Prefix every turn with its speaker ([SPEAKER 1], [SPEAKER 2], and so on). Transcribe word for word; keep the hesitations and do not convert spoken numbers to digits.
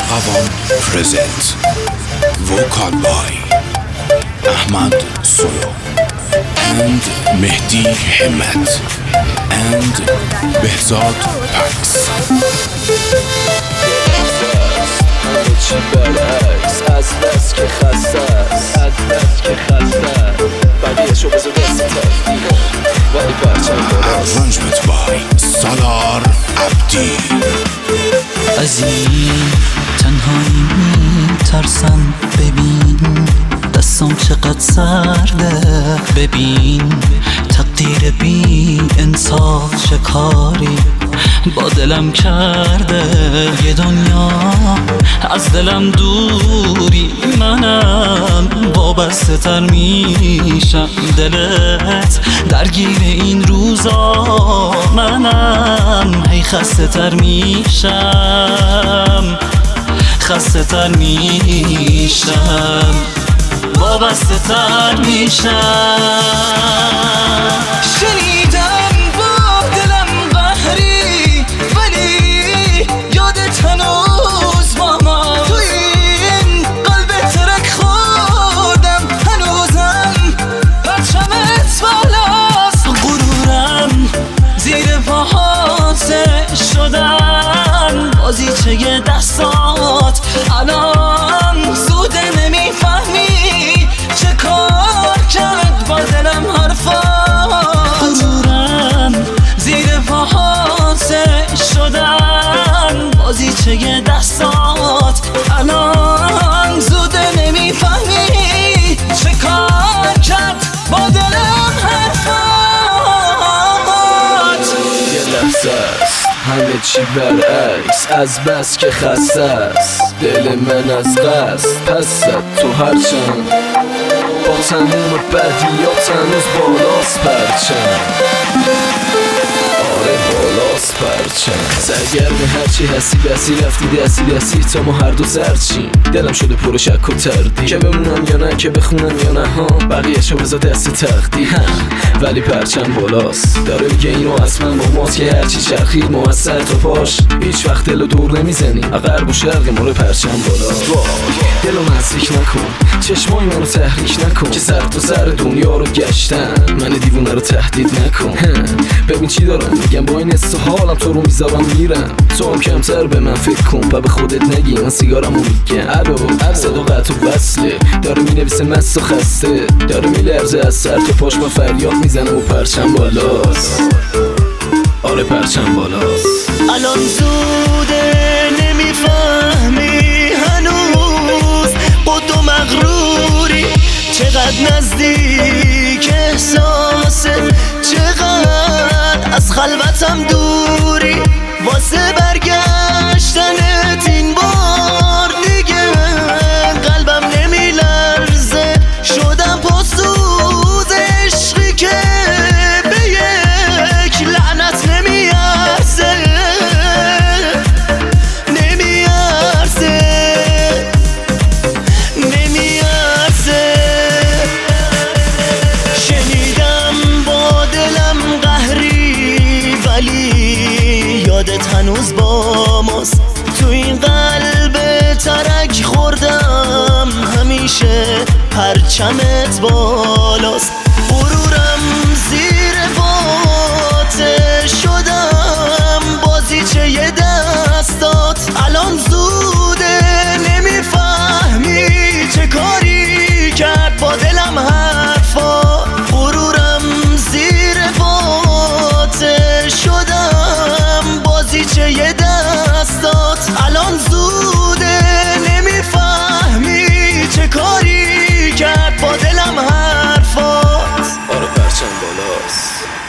[SPEAKER 1] Arqavan present vocal by Ahmad Soyo and Mehdi Himmat and Behzad Pax.
[SPEAKER 2] همه چی برعکس از دست که خسته است از دست که خسته است بقیه‌شو بذار دست تقدیر ولی پرچم بالاست.
[SPEAKER 1] Arrangement by Salar Abdi.
[SPEAKER 3] از این تنهایی میترسم، ببین دستم چقدر سرده، ببین تقدیر بی انصاف چه کاری با دلم کرده. یه دنیا از دلم دوری، منم وابسته تر میشم. دلت درگیر این روزا، منم هی خسته تر میشم، خسته تر میشم، وابسته تر میشم. شنیدم با دلم قهری، ولی یادت هنوز ماما. توی این قلب ترک خوردم، هنوزم پرچمت بالاست. غرورم زیر پاهات شدن، بازیچه دستات الان زوده. نمیفهمی چه کار کرد با دلم حرفات. غرورم زیر پاهات شدن، بازیچه دستات الان زوده. نمیفهمی چه کار کرد با دلم حرفات.
[SPEAKER 2] یه لحظه است همه چی برعکس از بس که خسته است دل من از قصد. پس زد تو هرچند با تموم بدیات هنوز بالاست پرچم. آره بالاست پرچم. سرگرم هرچی هستی بسی رفتی دستی دستی تا ما هر دو سرچیم. دلم شده پر شک و تردید که بمونم یا نه، که بخونم یا نه ها. بقیه شو بذار دست تقدیر ولی پرچم بالاست. داره میگه اینو اصلا با ماست که هرچی چرخید ما از سر تا پاش هیچ وقت دلو دور نمیزنی. غرب و شرق ما رو پرچم بالاست. دلو نزدیک نکن، چشمای منو تحریک نکن که سر تو سر دنیا رو گشتم. من دیوونه رو تهدید نکن. ببین چی دارم میگم، با این حس حالم تو رو میذارم میرم. تو هم کمتر به من فکر کن و به خودت نگی من سیگارمو میگم. الو صدا قطع و وصله، داره مینویسه مست و خسته، داره میلرزه از سر تا پاش با فریاد میزنه و پرچم بالاست. آره پرچم بالاست.
[SPEAKER 3] الان زوده نمیفهمی هنوز، خود و مغروری چقدر نزدیک احساسه، چقدر از خلوتم دوری. واسه برگشتنت این بار دیگه قلبم نمیلرزه، شدم پاسوز عشقی که به یک لعنت نمیارزه، نمیارزه، نمیارزه. شنیدم با دلم قهری، ولی یادت هنوز با ماست. تو این قلب ترک خوردم، همیشه پرچمت بالاست. غرورم زیر پات شدم، بازیچه دستات الان زوده. نمیفهمی چه کاری کرد با دلم حرفات. غرورم زیر پات شدم، بازیچه دستات الان زوده. نمیفهمی چه کاری کرد با دلم حرفات.
[SPEAKER 2] آره پرچم بالاست.